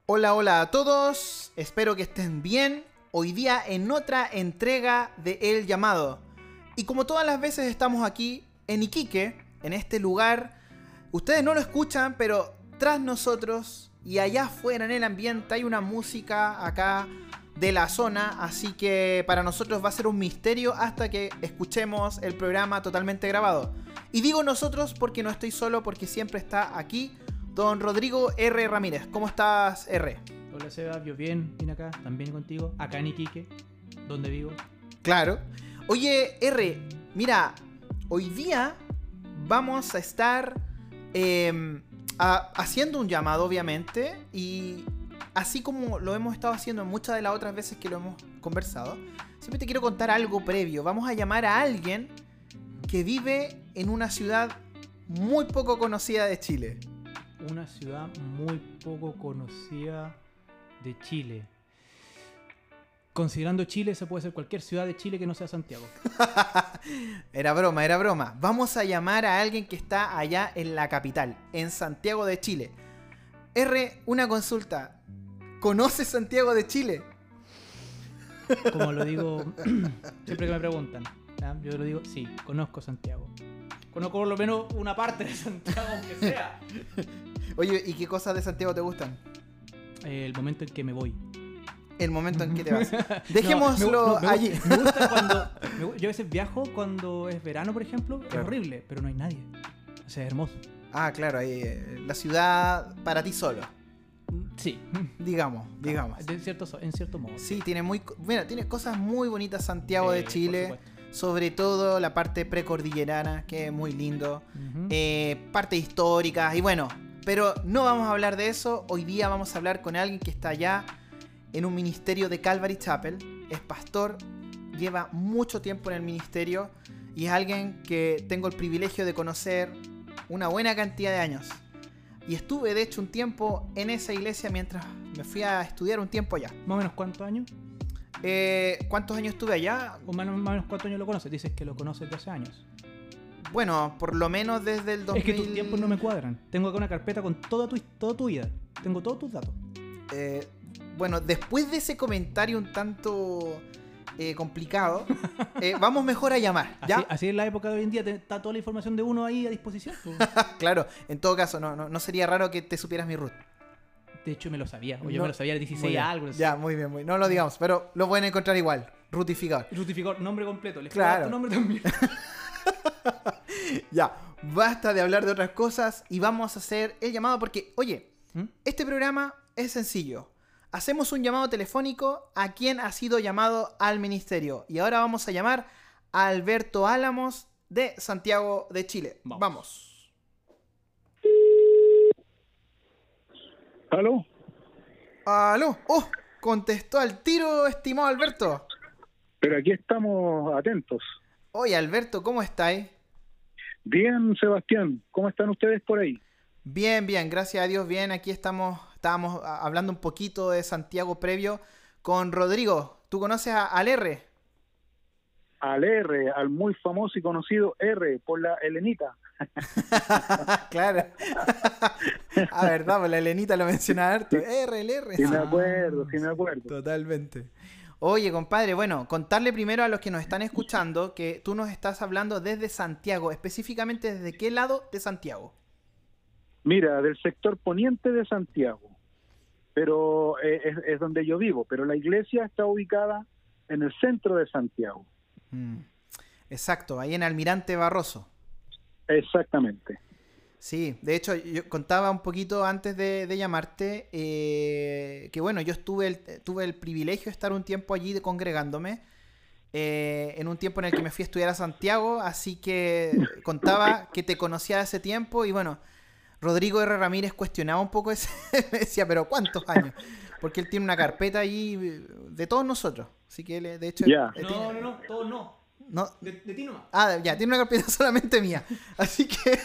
Hola, hola a todos, espero que estén bien. Hoy día en otra entrega de El Llamado. Y como todas las veces estamos aquí en Iquique, en este lugar. Ustedes no lo escuchan, pero tras nosotros y allá afuera en el ambiente hay una música acá de la zona. Así que para nosotros va a ser un misterio hasta que escuchemos el programa totalmente grabado. Y digo nosotros porque no estoy solo, porque siempre está aquí don Rodrigo R. Ramírez. ¿Cómo estás, R? Hola Seba, yo bien acá, también contigo, acá en Iquique, donde vivo. Claro. Oye, R, mira, hoy día vamos a estar haciendo un llamado, obviamente, y así como lo hemos estado haciendo en muchas de las otras veces que lo hemos conversado, siempre te quiero contar algo previo. Vamos a llamar a alguien que vive en una ciudad muy poco conocida de Chile. Una ciudad muy poco conocida de Chile. Considerando Chile, se puede ser cualquier ciudad de Chile que no sea Santiago. Era broma, era broma. Vamos a llamar a alguien que está allá en la capital, en Santiago de Chile. R, una consulta. ¿Conoces Santiago de Chile? Como lo digo siempre que me preguntan, ¿ya? Yo lo digo, sí, conozco Santiago. Conozco por lo menos una parte de Santiago, aunque sea. Oye, ¿y qué cosas de Santiago te gustan? El momento en que me voy. El momento en que te vas. Dejémoslo allí. Me gusta cuando... yo a veces viajo cuando es verano, por ejemplo. Claro. Es horrible, pero no hay nadie. O sea, es hermoso. Ah, claro. La ciudad para ti solo. Sí. Digamos. En cierto modo. Sí, tiene cosas muy bonitas Santiago de Chile. Sobre todo la parte precordillerana, que es muy lindo. Partes históricas y bueno... Pero no vamos a hablar de eso. Hoy día vamos a hablar con alguien que está allá en un ministerio de Calvary Chapel. Es pastor, lleva mucho tiempo en el ministerio y es alguien que tengo el privilegio de conocer una buena cantidad de años. Y estuve de hecho un tiempo en esa iglesia mientras me fui a estudiar un tiempo allá. ¿Más o menos cuántos años? ¿Cuántos años estuve allá? ¿O más o menos cuántos años lo conoces? Dices que lo conoces de hace años. Bueno, por lo menos desde el 2000... Es que tus tiempos no me cuadran. Tengo acá una carpeta con toda tu vida. Tengo todos tus datos. Bueno, después de ese comentario un tanto complicado, vamos mejor a llamar, ¿ya? Así es la época de hoy en día, está toda la información de uno ahí a disposición. Claro, en todo caso, no sería raro que te supieras mi root. De hecho, me lo sabía. O yo me lo sabía de 16 a algo. Ya, muy bien. No lo digamos, pero lo pueden encontrar igual. Rutificador, nombre completo. Les claro. Tu nombre también. Ya, basta de hablar de otras cosas y vamos a hacer el llamado porque, oye, este programa es sencillo. Hacemos un llamado telefónico a quien ha sido llamado al ministerio. Y ahora vamos a llamar a Alberto Álamos de Santiago de Chile. Vamos. ¿Aló? ¿Aló? ¡Oh! Contestó al tiro, estimado Alberto. Pero aquí estamos atentos. Oye, Alberto, ¿cómo estáis? Bien, Sebastián. ¿Cómo están ustedes por ahí? Bien, gracias a Dios, bien. Aquí estábamos hablando un poquito de Santiago previo con Rodrigo. ¿Tú conoces al R? Al R, al muy famoso y conocido R, por la Helenita. Claro. Verdad, pues la Helenita lo menciona harto. El R. Sí, me acuerdo. Totalmente. Oye, compadre, bueno, contarle primero a los que nos están escuchando que tú nos estás hablando desde Santiago, específicamente ¿desde qué lado de Santiago? Mira, del sector poniente de Santiago, pero es donde yo vivo, pero la iglesia está ubicada en el centro de Santiago. Exacto, ahí en Almirante Barroso. Exactamente. Sí, de hecho yo contaba un poquito antes de llamarte que bueno, yo tuve el privilegio de estar un tiempo allí congregándome en un tiempo en el que me fui a estudiar a Santiago, así que contaba que te conocía hace tiempo y bueno, Rodrigo R. Ramírez cuestionaba un poco ese, me decía, pero ¿cuántos años? Porque él tiene una carpeta allí de todos nosotros, así que él, de hecho... Yeah. No, todos no. No. De ti nomás. Ah, ya, tiene una carpeta solamente mía. Así que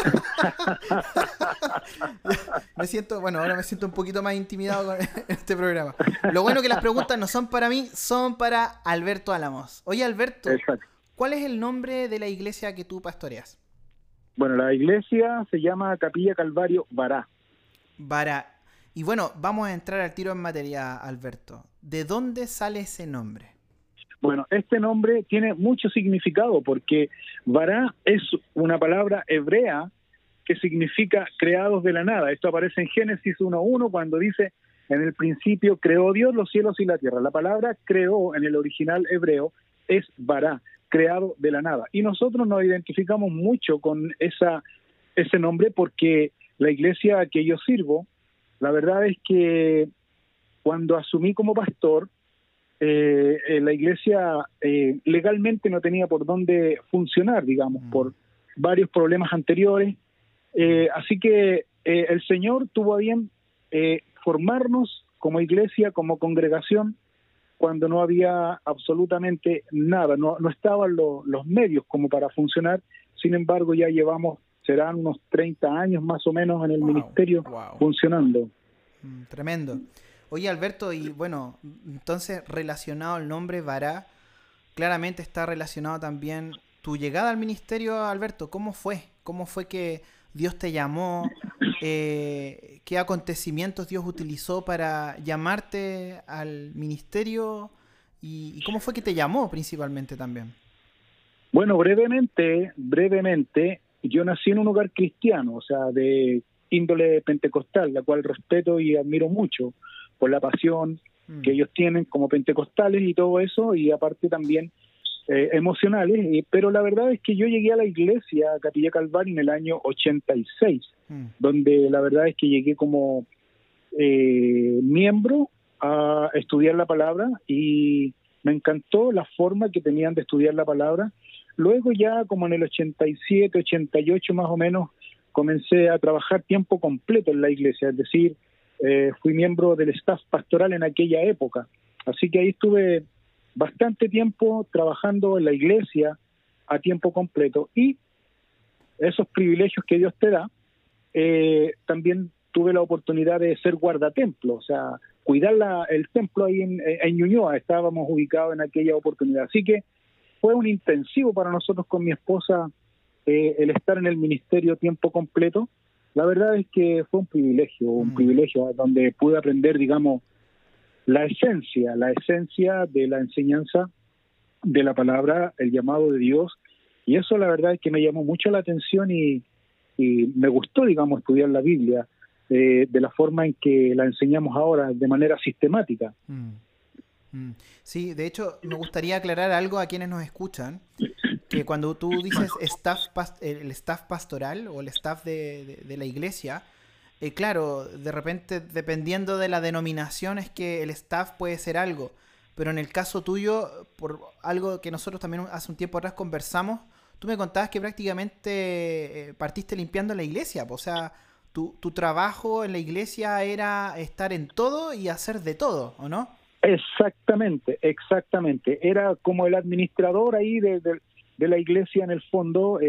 ahora me siento un poquito más intimidado con este programa. Lo bueno que las preguntas no son para mí, son para Alberto Álamos. Oye, Alberto, Exacto. ¿Cuál es el nombre de la iglesia que tú pastoreas? Bueno, la iglesia se llama Capilla Calvario Bará. Bará. Y bueno, vamos a entrar al tiro en materia, Alberto. ¿De dónde sale ese nombre? Bueno, este nombre tiene mucho significado porque Bará es una palabra hebrea que significa creados de la nada. Esto aparece en Génesis 1:1 cuando dice, en el principio creó Dios los cielos y la tierra. La palabra creó en el original hebreo es Bará, creado de la nada. Y nosotros nos identificamos mucho con ese nombre porque la iglesia a que yo sirvo, la verdad es que cuando asumí como pastor, la iglesia legalmente no tenía por dónde funcionar, digamos, por varios problemas anteriores. Así que el Señor tuvo a bien formarnos como iglesia, como congregación, cuando no había absolutamente nada, no estaban los medios como para funcionar. Sin embargo, ya llevamos, serán unos 30 años más o menos en el ministerio funcionando. Tremendo. Oye, Alberto, y bueno, entonces relacionado al nombre Bará, claramente está relacionado también tu llegada al ministerio, Alberto. ¿Cómo fue? ¿Cómo fue que Dios te llamó? ¿Qué acontecimientos Dios utilizó para llamarte al ministerio? ¿Y cómo fue que te llamó principalmente también? Bueno, brevemente, yo nací en un hogar cristiano, o sea, de índole pentecostal, la cual respeto y admiro mucho por la pasión que ellos tienen como pentecostales y todo eso, y aparte también emocionales, pero la verdad es que yo llegué a la iglesia, a Capilla Calvario, en el año 86, donde la verdad es que llegué como miembro a estudiar la palabra y me encantó la forma que tenían de estudiar la palabra. Luego ya como en el 87, 88 más o menos, comencé a trabajar tiempo completo en la iglesia, es decir, fui miembro del staff pastoral en aquella época. Así que ahí estuve bastante tiempo trabajando en la iglesia a tiempo completo, y esos privilegios que Dios te da, también tuve la oportunidad de ser guardatemplo, o sea, cuidar el templo ahí en Ñuñoa. Estábamos ubicados en aquella oportunidad. Así que fue un intensivo para nosotros con mi esposa el estar en el ministerio tiempo completo. La verdad es que fue un privilegio donde pude aprender, digamos, la esencia de la enseñanza de la palabra, el llamado de Dios, y eso la verdad es que me llamó mucho la atención y me gustó, digamos, estudiar la Biblia de la forma en que la enseñamos ahora, de manera sistemática. Sí, de hecho, me gustaría aclarar algo a quienes nos escuchan, que cuando tú dices el staff pastoral o el staff de la iglesia, claro, de repente, dependiendo de la denominación, es que el staff puede ser algo, pero en el caso tuyo, por algo que nosotros también hace un tiempo atrás conversamos, tú me contabas que prácticamente partiste limpiando la iglesia, o sea, tu trabajo en la iglesia era estar en todo y hacer de todo, ¿o no? Exactamente. Era como el administrador ahí de la iglesia en el fondo.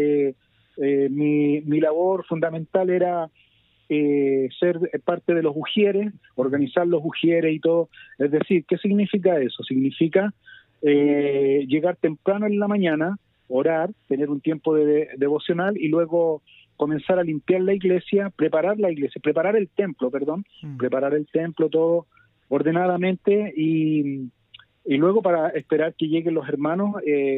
Mi labor fundamental era ser parte de los ujieres, organizar los ujieres y todo. Es decir, ¿qué significa eso? Significa llegar temprano en la mañana, orar, tener un tiempo de devocional y luego comenzar a limpiar la iglesia, preparar el templo, preparar el templo todo ordenadamente y luego para esperar que lleguen los hermanos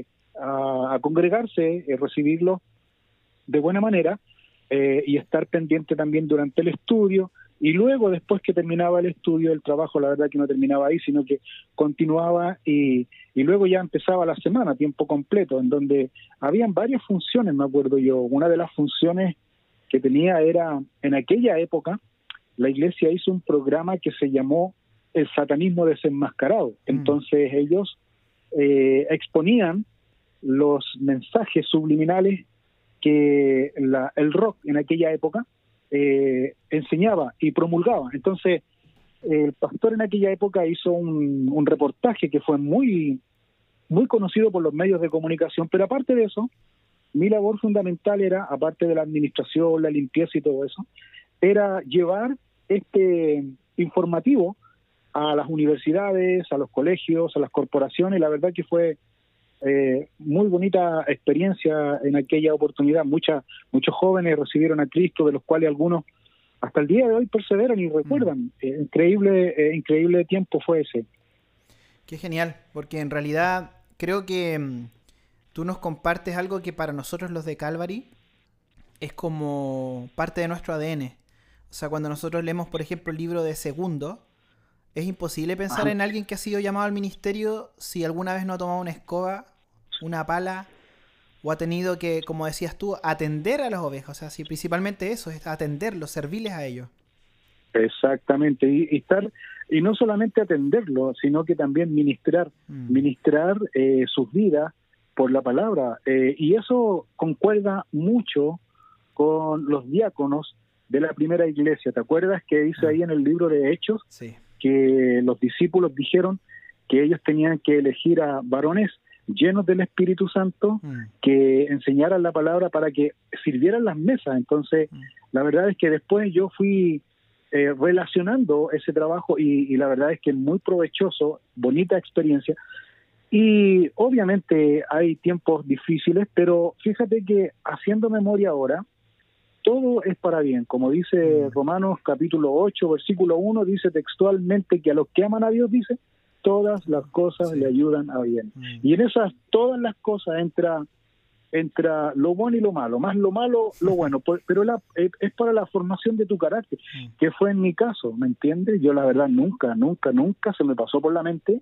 a congregarse, recibirlos de buena manera y estar pendiente también durante el estudio. Y luego, después que terminaba el estudio, el trabajo, la verdad que no terminaba ahí, sino que continuaba y luego ya empezaba la semana a tiempo completo, en donde habían varias funciones, me acuerdo yo. Una de las funciones que tenía era, en aquella época, la iglesia hizo un programa que se llamó El Satanismo Desenmascarado. Entonces ellos exponían los mensajes subliminales que el rock en aquella época enseñaba y promulgaba. Entonces el pastor en aquella época hizo un reportaje que fue muy, muy conocido por los medios de comunicación, pero aparte de eso, mi labor fundamental era, aparte de la administración, la limpieza y todo eso, era llevar este informativo a las universidades, a los colegios, a las corporaciones. La verdad que fue muy bonita experiencia en aquella oportunidad. Muchos jóvenes recibieron a Cristo, de los cuales algunos hasta el día de hoy perseveran y recuerdan. Increíble tiempo fue ese. Qué genial, porque en realidad creo que tú nos compartes algo que para nosotros los de Calvary es como parte de nuestro ADN. O sea, cuando nosotros leemos, por ejemplo, el libro de Segundo, es imposible pensar en alguien que ha sido llamado al ministerio si alguna vez no ha tomado una escoba, una pala, o ha tenido que, como decías tú, atender a las ovejas. O sea, si principalmente eso, es atenderlos, servirles a ellos. Exactamente, y no solamente atenderlo, sino que también ministrar sus vidas por la palabra. Y eso concuerda mucho con los diáconos de la primera iglesia. ¿Te acuerdas que dice ahí en el libro de Hechos? Sí. Que los discípulos dijeron que ellos tenían que elegir a varones llenos del Espíritu Santo que enseñaran la palabra para que sirvieran las mesas. Entonces, la verdad es que después yo fui relacionando ese trabajo y la verdad es que es muy provechoso, bonita experiencia. Y obviamente hay tiempos difíciles, pero fíjate que haciendo memoria ahora, todo es para bien. Como dice Romanos capítulo 8, versículo 1, dice textualmente que a los que aman a Dios, dice, todas las cosas le ayudan a bien. Y en esas todas las cosas entra lo bueno y lo malo, más lo malo, lo bueno, pero es para la formación de tu carácter, que fue en mi caso, ¿me entiendes? Yo la verdad nunca se me pasó por la mente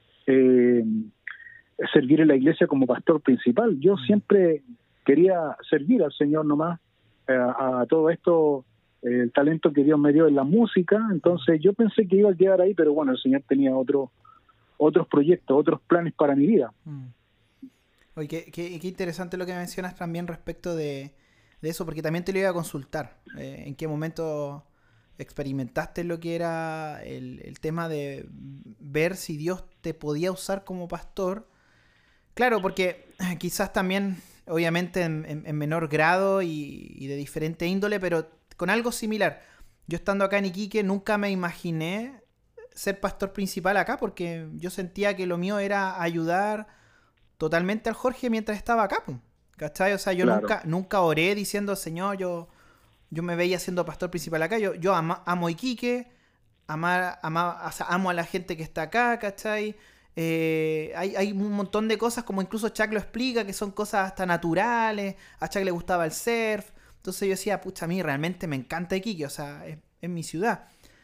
servir en la iglesia como pastor principal. Yo siempre quería servir al Señor nomás, a todo esto, el talento que Dios me dio en la música. Entonces yo pensé que iba a quedar ahí, pero bueno, el Señor tenía otros proyectos, otros planes para mi vida. Oye, qué interesante lo que mencionas también respecto de eso, porque también te lo iba a consultar. ¿En qué momento experimentaste lo que era el tema de ver si Dios te podía usar como pastor? Claro, porque quizás también, obviamente en menor grado y de diferente índole, pero con algo similar. Yo estando acá en Iquique nunca me imaginé ser pastor principal acá, porque yo sentía que lo mío era ayudar totalmente al Jorge mientras estaba acá, ¿cachai? O sea, yo nunca oré diciendo, Señor, yo me veía siendo pastor principal acá. Yo amo Iquique, amo a la gente que está acá, ¿cachai? Hay un montón de cosas, como incluso Chuck lo explica, que son cosas hasta naturales. A Chuck le gustaba el surf. Entonces yo decía, pucha, a mí realmente me encanta Iquique, o sea, es mi ciudad.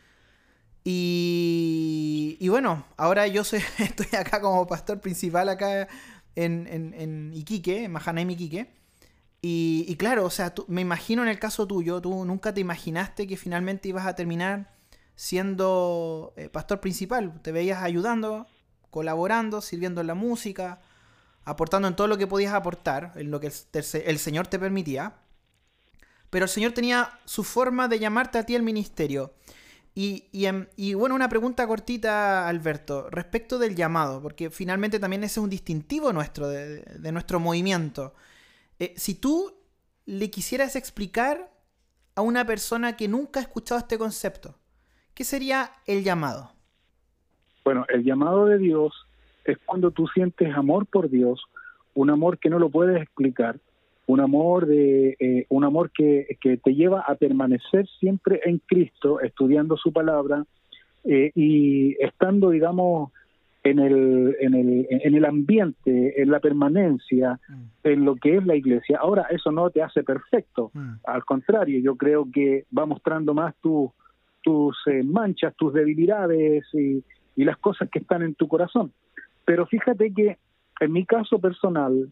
Y bueno, ahora yo estoy acá como pastor principal acá en Iquique, en Mahanaim, Iquique. Y claro, o sea, me imagino en el caso tuyo, tú nunca te imaginaste que finalmente ibas a terminar siendo pastor principal. Te veías ayudando, colaborando, sirviendo en la música, aportando en todo lo que podías aportar, en lo que el Señor te permitía. Pero el Señor tenía su forma de llamarte a ti al ministerio. Y bueno, una pregunta cortita, Alberto, respecto del llamado, porque finalmente también ese es un distintivo nuestro, de nuestro movimiento. Si tú le quisieras explicar a una persona que nunca ha escuchado este concepto, ¿qué sería el llamado? Bueno, el llamado de Dios es cuando tú sientes amor por Dios, un amor que no lo puedes explicar, un amor que te lleva a permanecer siempre en Cristo, estudiando su palabra y estando, digamos, en el ambiente, en la permanencia, en lo que es la iglesia. Ahora, eso no te hace perfecto, al contrario, yo creo que va mostrando más tus manchas, tus debilidades y las cosas que están en tu corazón. Pero fíjate que en mi caso personal,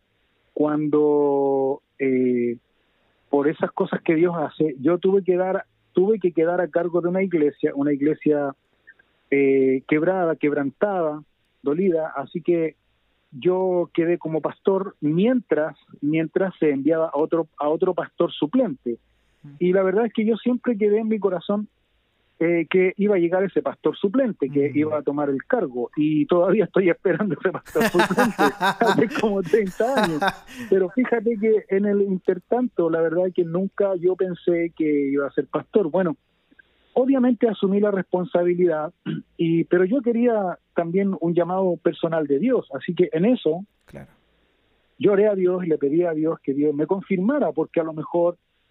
cuando por esas cosas que Dios hace, yo tuve que quedar a cargo de una iglesia quebrada, quebrantada, dolida, así que yo quedé como pastor mientras se enviaba a otro pastor suplente. Y la verdad es que yo siempre quedé en mi corazón que iba a llegar ese pastor suplente, que iba a tomar el cargo, y todavía estoy esperando ese pastor suplente hace como 30 años. Pero fíjate que en el intertanto, la verdad es que nunca yo pensé que iba a ser pastor. Bueno, obviamente asumí la responsabilidad, pero yo quería también un llamado personal de Dios, así que en eso yo oré a Dios y le pedí a Dios que Dios me confirmara, porque a lo mejor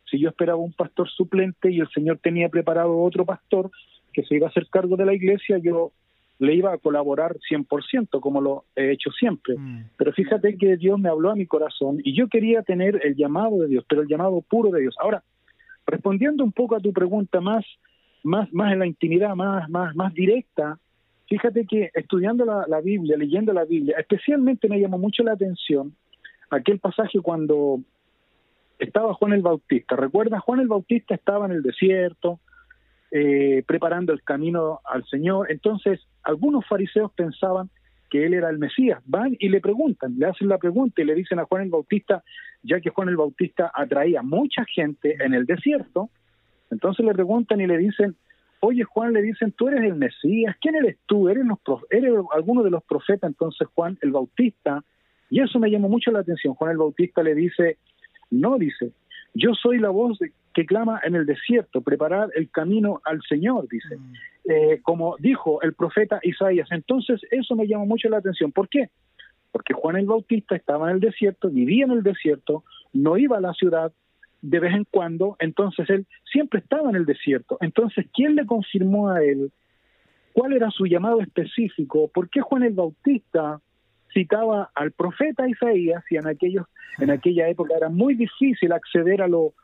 si yo esperaba un pastor suplente y el Señor tenía preparado otro pastor que se iba a hacer cargo de la iglesia, yo le iba a colaborar 100%, como lo he hecho siempre. Pero fíjate que Dios me habló a mi corazón y yo quería tener el llamado de Dios, pero el llamado puro de Dios. Ahora, respondiendo un poco a tu pregunta más en la intimidad, más directa, fíjate que estudiando la Biblia, leyendo la Biblia, especialmente me llamó mucho la atención aquel pasaje cuando estaba Juan el Bautista. ¿Recuerdas? Juan el Bautista estaba en el desierto, preparando el camino al Señor. Entonces, algunos fariseos pensaban que él era el Mesías. Van y le preguntan, le hacen la pregunta y le dicen a Juan el Bautista, ya que Juan el Bautista atraía mucha gente en el desierto, entonces le preguntan y le dicen, oye Juan, le dicen, tú eres el Mesías, ¿quién eres tú? ¿Eres alguno de los profetas? Entonces Juan el Bautista, y eso me llamó mucho la atención, Juan el Bautista le dice, no, dice, yo soy la voz que clama en el desierto, preparar el camino al Señor, dice, como dijo el profeta Isaías. Entonces eso me llamó mucho la atención. ¿Por qué? Porque Juan el Bautista estaba en el desierto, vivía en el desierto, no iba a la ciudad de vez en cuando, entonces él siempre estaba en el desierto. Entonces, ¿quién le confirmó a él cuál era su llamado específico? ¿Por qué Juan el Bautista citaba al profeta Isaías y en aquella época era muy difícil acceder a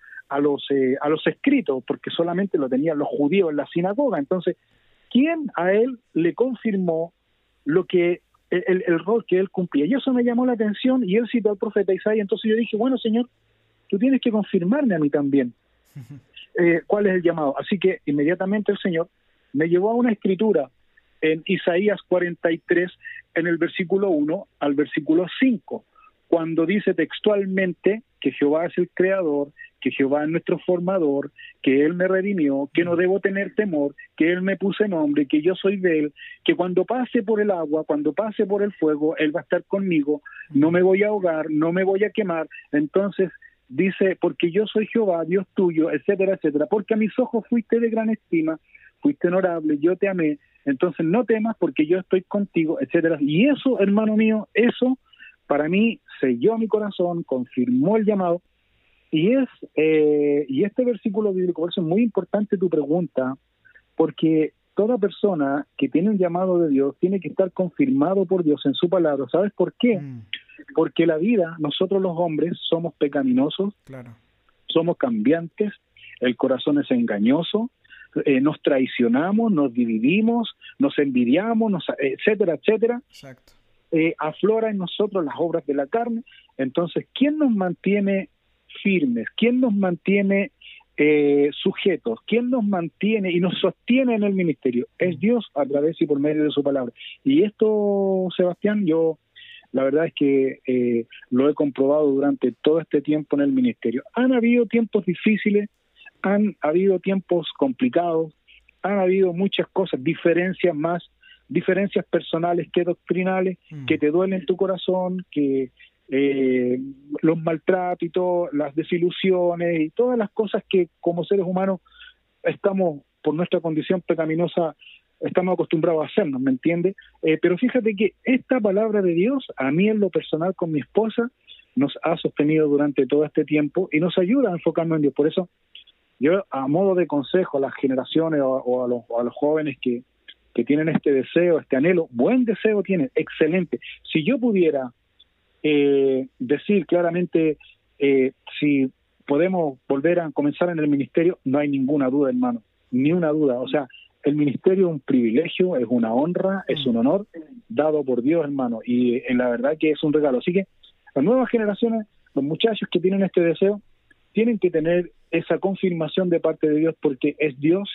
los escritos porque solamente lo tenían los judíos en la sinagoga? Entonces, ¿quién a él le confirmó lo que el rol que él cumplía? Y eso me llamó la atención y él citó al profeta Isaías. Entonces yo dije, bueno, Señor, tú tienes que confirmarme a mí también cuál es el llamado. Así que inmediatamente el Señor me llevó a una escritura en Isaías 43, en el versículo 1 al versículo 5, cuando dice textualmente que Jehová es el creador, que Jehová es nuestro formador, que Él me redimió, que no debo tener temor, que Él me puso nombre, que yo soy de Él, que cuando pase por el agua, cuando pase por el fuego, Él va a estar conmigo, no me voy a ahogar, no me voy a quemar. Entonces dice, porque yo soy Jehová, Dios tuyo, etcétera, etcétera, porque a mis ojos fuiste de gran estima, fuiste honorable, yo te amé, entonces no temas porque yo estoy contigo, etcétera. Y eso, hermano mío, eso para mí selló mi corazón, confirmó el llamado, y este versículo bíblico, por eso es muy importante tu pregunta, porque toda persona que tiene un llamado de Dios tiene que estar confirmado por Dios en su palabra. ¿Sabes por qué? Porque la vida, nosotros los hombres somos pecaminosos, Claro. somos cambiantes, el corazón es engañoso, nos traicionamos, nos dividimos, nos envidiamos, etcétera, etcétera. Exacto. Aflora en nosotros las obras de la carne. Entonces, ¿quién nos mantiene firmes? ¿Quién nos mantiene sujetos? ¿Quién nos mantiene y nos sostiene en el ministerio? Es Dios a través y por medio de su palabra. Y esto, Sebastián, yo la verdad es que lo he comprobado durante todo este tiempo en el ministerio. Han habido tiempos difíciles, han habido tiempos complicados, han habido muchas cosas, diferencias personales que doctrinales, que te duelen tu corazón, que los maltratos y todo, las desilusiones y todas las cosas que como seres humanos estamos, por nuestra condición pecaminosa, estamos acostumbrados a hacernos, ¿me entiendes? Pero fíjate que esta palabra de Dios, a mí en lo personal con mi esposa, nos ha sostenido durante todo este tiempo y nos ayuda a enfocarnos en Dios. Por eso, yo a modo de consejo a las generaciones o a los jóvenes que tienen este deseo, este anhelo, buen deseo tienen, excelente. Si yo pudiera decir claramente si podemos volver a comenzar en el ministerio, no hay ninguna duda, hermano, ni una duda. O sea, el ministerio es un privilegio, es una honra, es un honor dado por Dios, hermano, y la verdad que es un regalo. Así que las nuevas generaciones, los muchachos que tienen este deseo, tienen que tener esa confirmación de parte de Dios, porque es Dios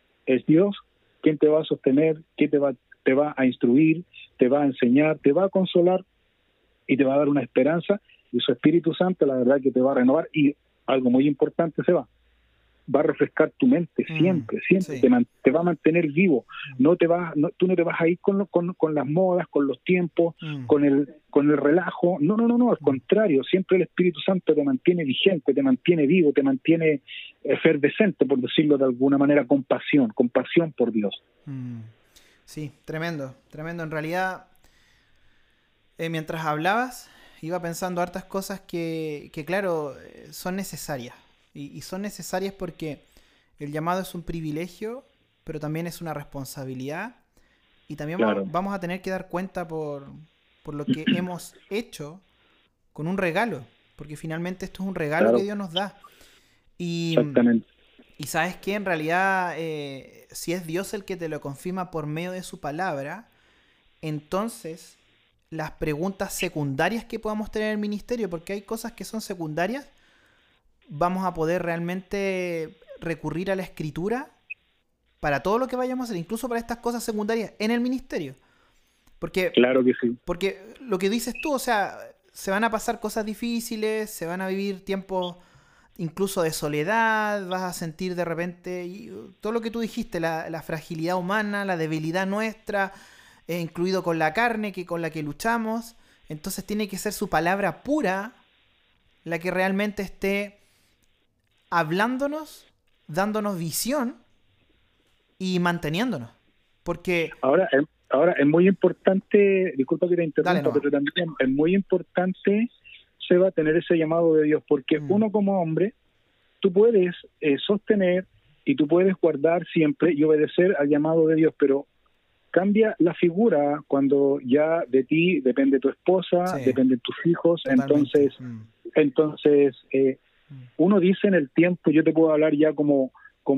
quien te va a sostener, que te va a instruir, te va a enseñar, te va a consolar y te va a dar una esperanza, y su Espíritu Santo, la verdad que te va a renovar, y algo muy importante, va a refrescar tu mente siempre, Sí. te va a mantener vivo. Tú no te vas a ir con las modas, con los tiempos, con el relajo. No, al contrario, siempre el Espíritu Santo te mantiene vigente, te mantiene vivo, te mantiene efervescente, por decirlo de alguna manera, con pasión por Dios. Sí, tremendo. En realidad, mientras hablabas, iba pensando hartas cosas que claro, son necesarias. Y son necesarias porque el llamado es un privilegio, pero también es una responsabilidad. Y también Claro. vamos a tener que dar cuenta por lo que hemos hecho con un regalo. Porque finalmente esto es un regalo Claro. que Dios nos da. Y Exactamente. sabes que en realidad, si es Dios el que te lo confirma por medio de su palabra, entonces las preguntas secundarias que podamos tener en el ministerio, porque hay cosas que son secundarias, vamos a poder realmente recurrir a la escritura para todo lo que vayamos a hacer, incluso para estas cosas secundarias en el ministerio. Porque Claro que sí. lo que dices tú, o sea, se van a pasar cosas difíciles, se van a vivir tiempos incluso de soledad, vas a sentir de repente todo lo que tú dijiste, la fragilidad humana, la debilidad nuestra, incluido con la carne con la que luchamos. Entonces tiene que ser su palabra pura la que realmente esté hablándonos, dándonos visión y manteniéndonos. Porque Ahora es muy importante, disculpa que te Dale interrumpa, nomás. pero también es muy importante, Seba, tener ese llamado de Dios, porque uno como hombre, tú puedes sostener y tú puedes guardar siempre y obedecer al llamado de Dios, pero cambia la figura cuando ya de ti depende tu esposa, Sí. dependen tus hijos, totalmente. entonces uno dice en el tiempo, yo te puedo hablar ya como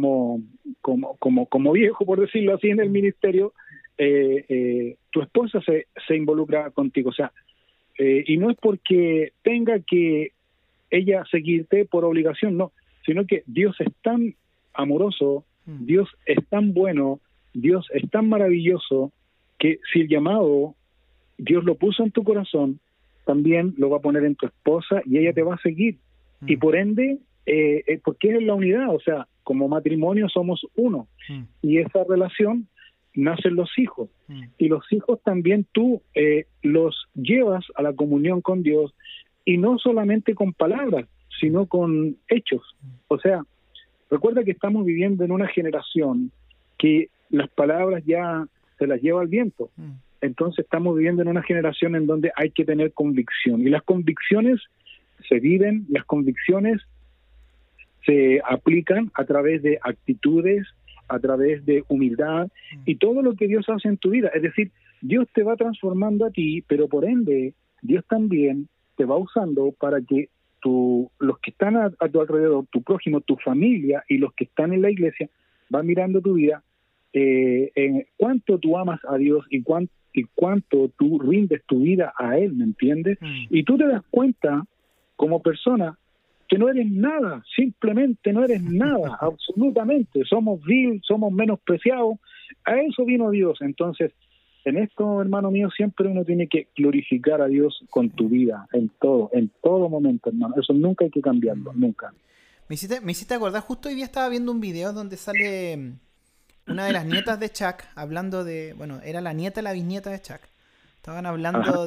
viejo, por decirlo así, en el ministerio, tu esposa se involucra contigo, o sea, y no es porque tenga que ella seguirte por obligación, no, sino que Dios es tan amoroso, Dios es tan bueno, Dios es tan maravilloso, que si el llamado Dios lo puso en tu corazón, también lo va a poner en tu esposa y ella te va a seguir. Y por ende, porque es la unidad, o sea, como matrimonio somos uno. Y esa relación nacen los hijos. Y los hijos también tú los llevas a la comunión con Dios, y no solamente con palabras, sino con hechos. O sea, recuerda que estamos viviendo en una generación que las palabras ya se las lleva el viento. Entonces estamos viviendo en una generación en donde hay que tener convicción. Y las convicciones se viven, las convicciones se aplican a través de actitudes, a través de humildad y todo lo que Dios hace en tu vida. Es decir, Dios te va transformando a ti, pero por ende, Dios también te va usando para que los que están a tu alrededor, tu prójimo, tu familia y los que están en la iglesia, van mirando tu vida, en cuánto tú amas a Dios y cuánto tú rindes tu vida a Él, ¿me entiendes? Y tú te das cuenta como persona que no eres nada, simplemente no eres nada, absolutamente, somos vil, somos menospreciados, a eso vino Dios. Entonces, en esto, hermano mío, siempre uno tiene que glorificar a Dios con tu vida, en todo momento, hermano, eso nunca hay que cambiarlo, nunca. Me hiciste acordar, justo hoy día estaba viendo un video donde sale una de las nietas de Chuck hablando de, bueno, era la nieta y la bisnieta de Chuck. Estaban hablando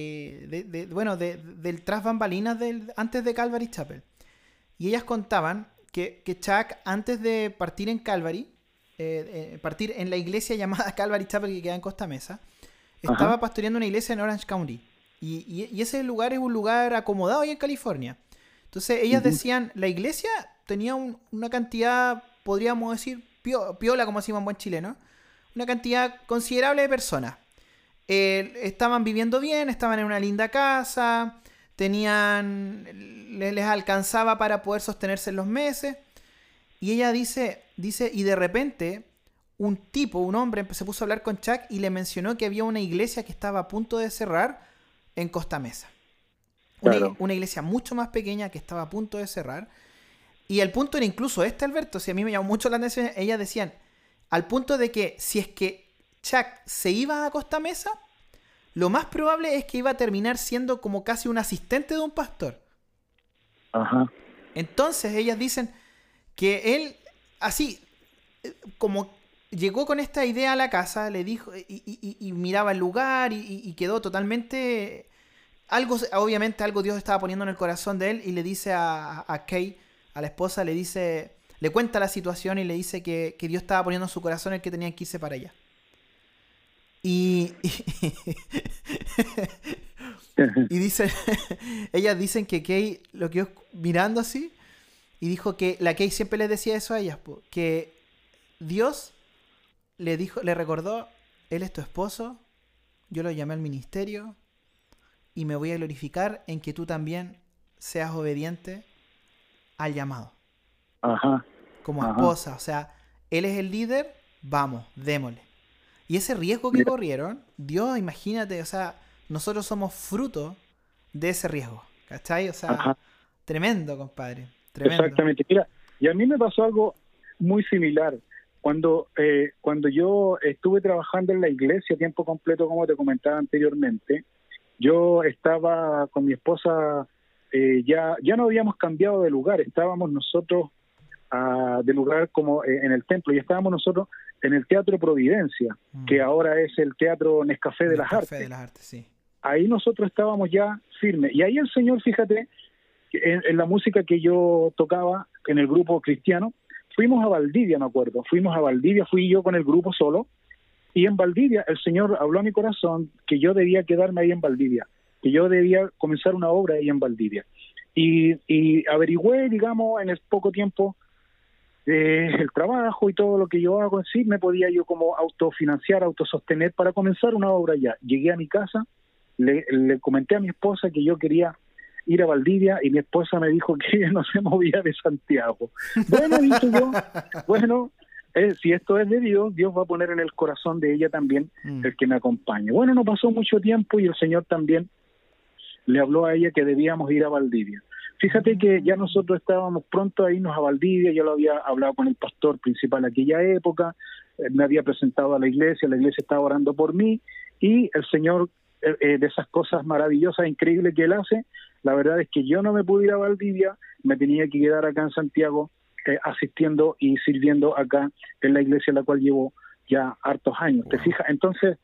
del tras bambalinas antes de Calvary Chapel. Y ellas contaban que Chuck, antes de partir en Calvary, partir en la iglesia llamada Calvary Chapel, que queda en Costa Mesa, estaba pastoreando una iglesia en Orange County. Y ese lugar es un lugar acomodado ahí en California. Entonces ellas decían, la iglesia tenía una cantidad, podríamos decir, piola, como decimos en buen chileno, una cantidad considerable de personas. Estaban viviendo bien, estaban en una linda casa, les alcanzaba para poder sostenerse en los meses. Y ella dice, y de repente un hombre, se puso a hablar con Chuck y le mencionó que había una iglesia que estaba a punto de cerrar en Costa Mesa. Claro. Una iglesia mucho más pequeña que estaba a punto de cerrar. Y el punto era incluso Alberto, si a mí me llamó mucho la atención, ellas decían, al punto de que si es que Chuck se iba a Costa Mesa, lo más probable es que iba a terminar siendo como casi un asistente de un pastor. Ajá. Entonces ellas dicen que él, así, como llegó con esta idea a la casa, le dijo, y miraba el lugar, y quedó totalmente... Obviamente algo Dios estaba poniendo en el corazón de él, y le dice a Kay, a la esposa, le cuenta la situación y le dice que Dios estaba poniendo en su corazón el que tenían que irse para allá. Y dice, ellas dicen que Kay lo quedó mirando así Y dijo que la Kay siempre les decía eso a ellas, que Dios le recordó, él es tu esposo, yo lo llamé al ministerio y me voy a glorificar en que tú también seas obediente al llamado. Ajá. Como esposa, o sea, él es el líder, vamos, démosle. Y ese riesgo que corrieron, Dios, imagínate, o sea, nosotros somos fruto de ese riesgo, ¿cachai? O sea, tremendo, compadre, tremendo. Exactamente, mira, y a mí me pasó algo muy similar. Cuando yo estuve trabajando en la iglesia a tiempo completo, como te comentaba anteriormente, yo estaba con mi esposa, ya no habíamos cambiado de lugar, estábamos nosotros de lugar como en el templo, y estábamos nosotros en el Teatro Providencia, que ahora es el Teatro Nescafé de las Artes. De las Artes, sí. Ahí nosotros estábamos ya firmes, y ahí el Señor, fíjate, en la música que yo tocaba en el grupo cristiano, fuimos a Valdivia, me acuerdo, fui yo con el grupo solo, y en Valdivia el Señor habló a mi corazón que yo debía quedarme ahí en Valdivia, que yo debía comenzar una obra ahí en Valdivia. Y averigüé, digamos, en el poco tiempo el trabajo y todo lo que yo hago en sí, me podía yo como autofinanciar, autosostener para comenzar una obra ya. Llegué a mi casa, le comenté a mi esposa que yo quería ir a Valdivia y mi esposa me dijo que ella no se movía de Santiago. Bueno, dije yo, bueno, si esto es de Dios, Dios va a poner en el corazón de ella también el que me acompañe. Bueno, no pasó mucho tiempo y el Señor también le habló a ella que debíamos ir a Valdivia. Fíjate que ya nosotros estábamos pronto a irnos a Valdivia, yo lo había hablado con el pastor principal aquella época, me había presentado a la iglesia estaba orando por mí, y el Señor, de esas cosas maravillosas, increíbles que Él hace, la verdad es que yo no me pude ir a Valdivia, me tenía que quedar acá en Santiago, asistiendo y sirviendo acá en la iglesia en la cual llevo ya hartos años. ¿Te fijas? Entonces,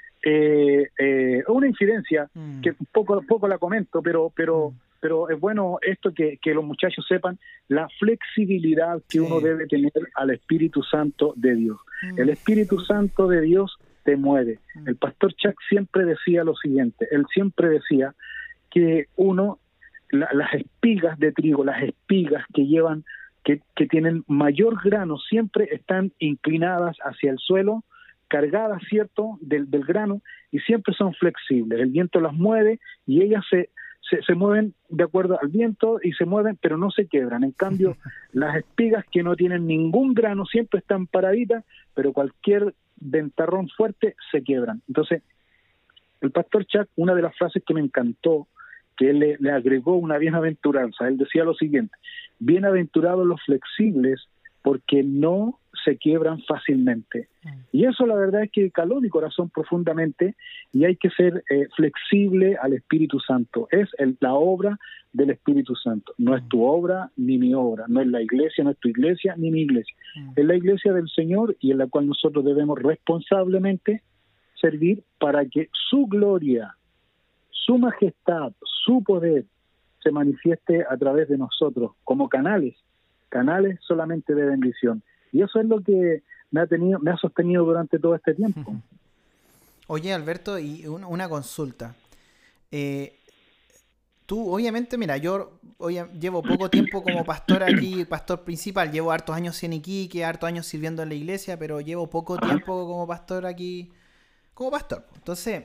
una incidencia que poco la comento, pero es bueno esto que los muchachos sepan la flexibilidad que uno debe tener al Espíritu Santo de Dios. El Espíritu Santo de Dios te mueve. El pastor Chuck siempre decía lo siguiente, él siempre decía que las espigas de trigo, las espigas que llevan, que tienen mayor grano, siempre están inclinadas hacia el suelo, cargadas, ¿cierto?, del grano, y siempre son flexibles. El viento las mueve y ellas se mueven de acuerdo al viento y se mueven, pero no se quebran. En cambio, las espigas que no tienen ningún grano siempre están paraditas, pero cualquier ventarrón fuerte se quiebran. Entonces, el pastor Chuck, una de las frases que me encantó, que él le agregó una bienaventuranza, él decía lo siguiente: bienaventurados los flexibles, porque no se quiebran fácilmente. Y eso la verdad es que caló mi corazón profundamente, y hay que ser flexible al Espíritu Santo. Es la obra del Espíritu Santo. No es tu obra ni mi obra, no es la iglesia, no es tu iglesia ni mi iglesia. Es la iglesia del Señor, y en la cual nosotros debemos responsablemente servir para que su gloria, su majestad, su poder se manifieste a través de nosotros como canales solamente de bendición. Y eso es lo que me ha sostenido durante todo este tiempo. Oye, Alberto, y una consulta. Tú, obviamente, mira, yo llevo poco tiempo como pastor aquí, pastor principal. Llevo hartos años en Iquique, hartos años sirviendo en la iglesia, pero llevo poco tiempo como pastor aquí, como pastor. Entonces,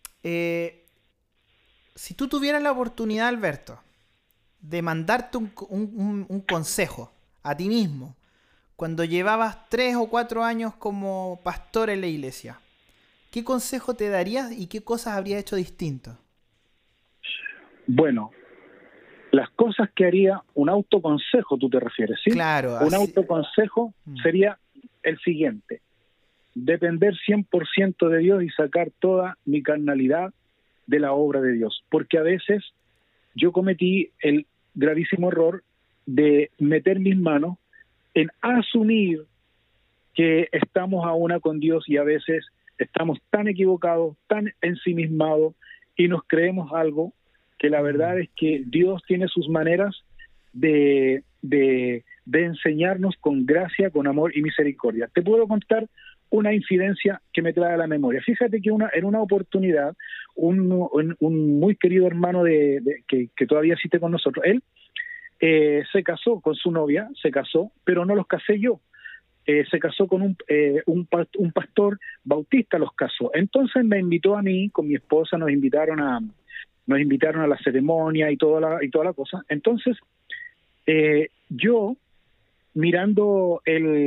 si tú tuvieras la oportunidad, Alberto, de mandarte un consejo a ti mismo cuando llevabas 3 o 4 años como pastor en la iglesia, ¿qué consejo te darías y qué cosas habrías hecho distinto? Bueno, las cosas que haría, un autoconsejo, tú te refieres, ¿sí? Claro. Un autoconsejo sería el siguiente: depender 100% de Dios y sacar toda mi carnalidad de la obra de Dios, porque a veces yo cometí el gravísimo error de meter mis manos en asumir que estamos a una con Dios, y a veces estamos tan equivocados, tan ensimismados, y nos creemos algo que la verdad es que Dios tiene sus maneras de enseñarnos con gracia, con amor y misericordia. Te puedo contar una incidencia que me trae a la memoria. Fíjate que en una oportunidad, un muy querido hermano que todavía existe con nosotros, él se casó con su novia, se casó, pero no los casé yo. Se casó con un pastor bautista, los casó. Entonces me invitó a mí, con mi esposa, nos invitaron a la ceremonia y toda la cosa. Entonces, yo, mirando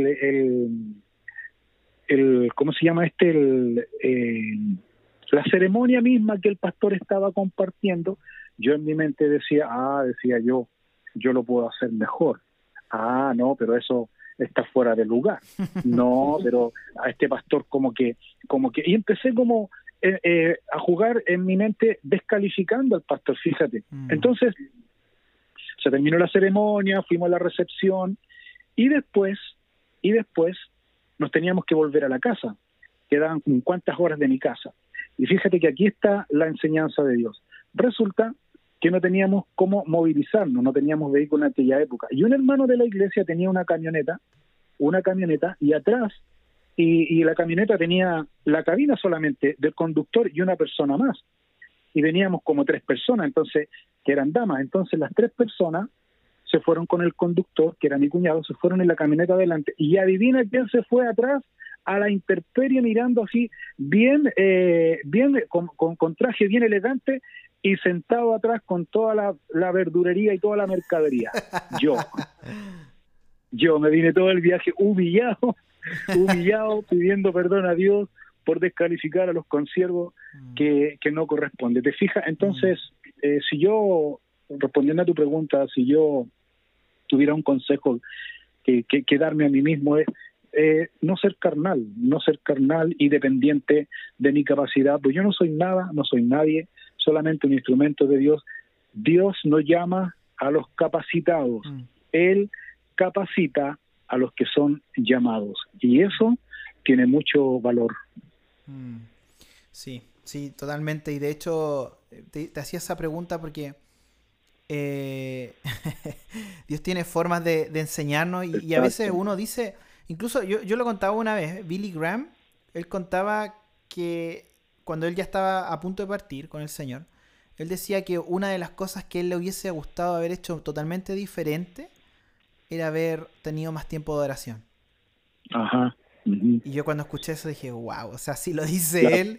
¿cómo se llama la ceremonia misma que el pastor estaba compartiendo, yo en mi mente decía yo lo puedo hacer mejor. No, pero eso está fuera de lugar. No, pero a este pastor como que, y empecé como a jugar en mi mente descalificando al pastor, fíjate. Entonces, se terminó la ceremonia, fuimos a la recepción, y después nos teníamos que volver a la casa. Quedaban cuántas horas de mi casa. Y fíjate que aquí está la enseñanza de Dios. Resulta que no teníamos cómo movilizarnos, no teníamos vehículo en aquella época. Y un hermano de la iglesia tenía una camioneta, y atrás, y la camioneta tenía la cabina solamente del conductor y una persona más. Y veníamos como 3 personas, entonces, que eran damas. Entonces las 3 personas se fueron con el conductor, que era mi cuñado, se fueron en la camioneta adelante. Y adivina quién se fue atrás, a la intemperie, mirando así, bien con traje bien elegante, y sentado atrás con toda la verdurería y toda la mercadería. Yo me vine todo el viaje humillado, pidiendo perdón a Dios por descalificar a los consiervos que no corresponde. ¿Te fijas? Entonces, si yo, respondiendo a tu pregunta, si yo tuviera un consejo que darme a mí mismo, es no ser carnal y dependiente de mi capacidad, pues yo no soy nada, no soy nadie, solamente un instrumento de Dios. Dios no llama a los capacitados, Él capacita a los que son llamados, y eso tiene mucho valor. Sí, totalmente. Y de hecho te hacía esa pregunta porque Dios tiene formas de enseñarnos, y a veces uno dice, incluso yo lo contaba una vez, Billy Graham, él contaba que cuando él ya estaba a punto de partir con el Señor, él decía que una de las cosas que él le hubiese gustado haber hecho totalmente diferente era haber tenido más tiempo de oración. Ajá. Y yo cuando escuché eso dije, wow, o sea, si lo dice él,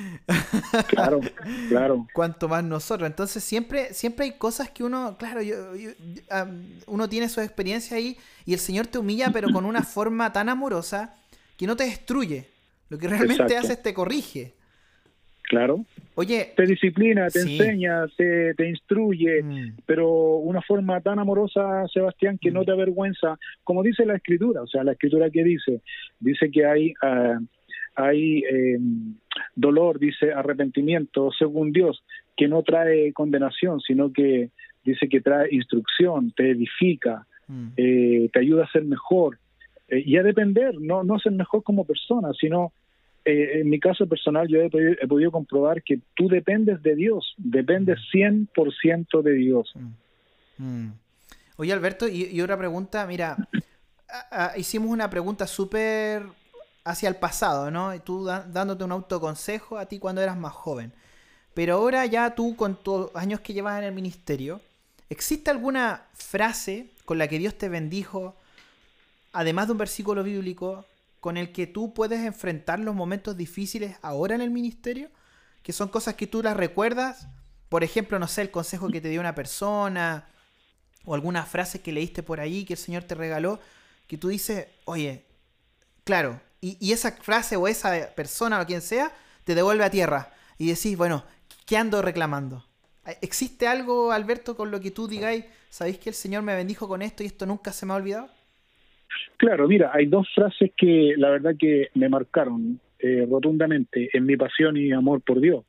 claro. cuanto más nosotros. Entonces siempre hay cosas que uno, claro, uno tiene su experiencia ahí, y el Señor te humilla, pero con una forma tan amorosa que no te destruye. Lo que realmente hace es te corrige. Claro. Oye, te disciplina, te enseña, te instruye, pero una forma tan amorosa, Sebastián, que no te avergüenza, como dice la Escritura. O sea, la Escritura que dice que hay dolor, dice arrepentimiento, según Dios, que no trae condenación, sino que dice que trae instrucción, te edifica, te ayuda a ser mejor, y a depender, no ser mejor como persona, sino en mi caso personal yo he podido comprobar que tú dependes de Dios, dependes 100% de Dios. Oye, Alberto, y otra pregunta, mira, hicimos una pregunta súper hacia el pasado, ¿no? Y tú dándote un autoconsejo a ti cuando eras más joven. Pero ahora ya tú, con tus años que llevas en el ministerio, ¿existe alguna frase con la que Dios te bendijo, además de un versículo bíblico, con el que tú puedes enfrentar los momentos difíciles ahora en el ministerio? Que son cosas que tú las recuerdas. Por ejemplo, no sé, el consejo que te dio una persona, o alguna frase que leíste por ahí que el Señor te regaló, que tú dices, oye, claro, y esa frase o esa persona o quien sea te devuelve a tierra y decís, bueno, ¿qué ando reclamando? ¿Existe algo, Alberto, con lo que tú digáis, sabéis que el Señor me bendijo con esto y esto nunca se me ha olvidado? Claro, mira, hay 2 frases que la verdad que me marcaron rotundamente en mi pasión y amor por Dios.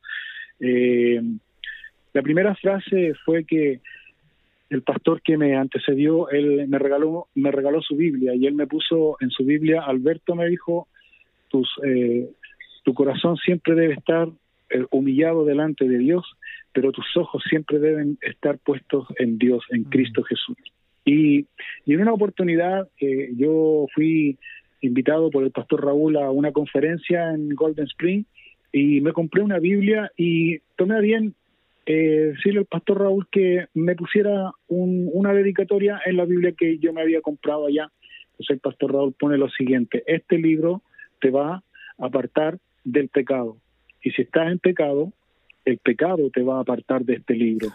La primera frase fue que el pastor que me antecedió, él me regaló su Biblia, y él me puso en su Biblia, Alberto, me dijo, tu corazón siempre debe estar humillado delante de Dios, pero tus ojos siempre deben estar puestos en Dios, en Cristo Jesús. Y en una oportunidad yo fui invitado por el pastor Raúl a una conferencia en Golden Spring, y me compré una Biblia y tomé a bien decirle al pastor Raúl que me pusiera una dedicatoria en la Biblia que yo me había comprado allá. Entonces el pastor Raúl pone lo siguiente: este libro te va a apartar del pecado, y si estás en pecado, el pecado te va a apartar de este libro.